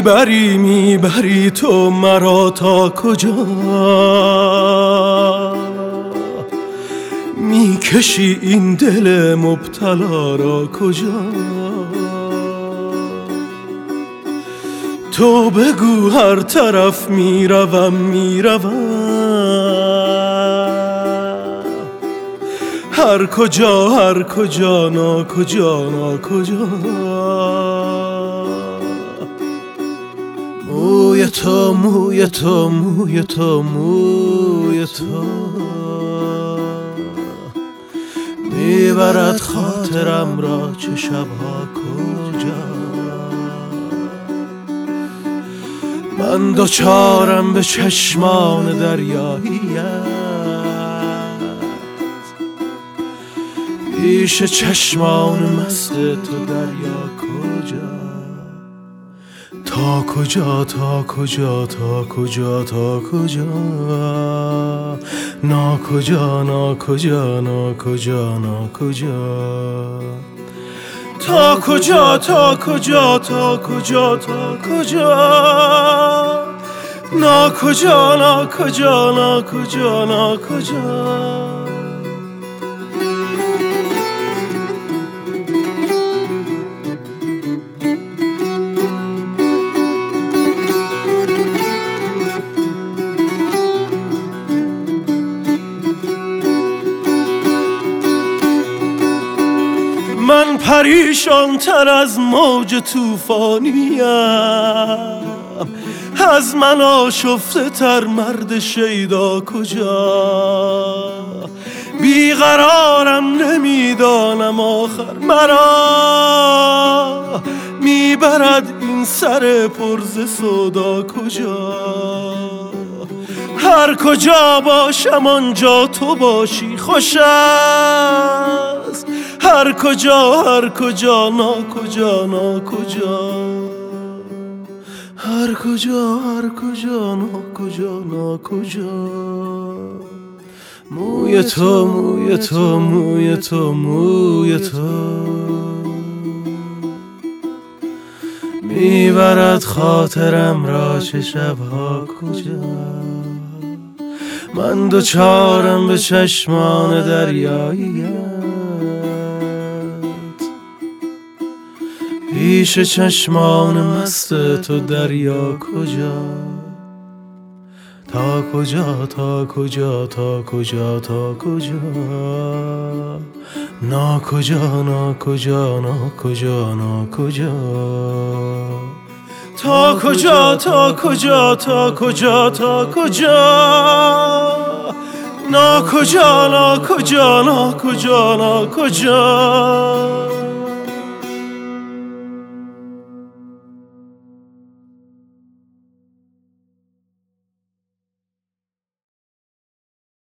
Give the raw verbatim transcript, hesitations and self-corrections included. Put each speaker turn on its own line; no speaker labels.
میبری میبری تو مرا تا کجا، میکشی این دل مبتلا را کجا. تو بگو هر طرف میروم میروم، هر کجا هر کجا ناکجا ناکجا. موی تو موی تو موی تو موی تو میبرد خاطرم را چه شبها کجا. من دوچارم به چشمان دریاییت، پیش چشمان مست تو دریا کجا. تا کجا تا کجا تا کجا تا کجا، ناکجا ناکجا ناکجا ناکجا. تا کجا تا کجا تا کجا تا کجا، ناکجا ناکجا ناکجا ناکجا. من پریشان تر از موج توفانیم، از من آشفته تر مرد شیدا کجا. بیقرارم نمیدانم آخر مرا، میبرد این سر پرز سودا کجا. هر کجا باشم آنجا تو باشی خوش است، هر کجا هر کجا ناکجا ناکجا. هر کجا هر کجا ناکجا ناکجا. موی تو موی تو موی تو موی تو میبرد خاطرم را چه شبها کجا. من دوچارم به چشمان دریاییت، پیش چشمان مست تو دریا کجا. تا کجا تا کجا تا کجا تا کجا، ناکجا ناکجا ناکجا ناکجا. تا کجا تا کجا تا کجا تا کجا، ناکجا ناکجا ناکجا ناکجا.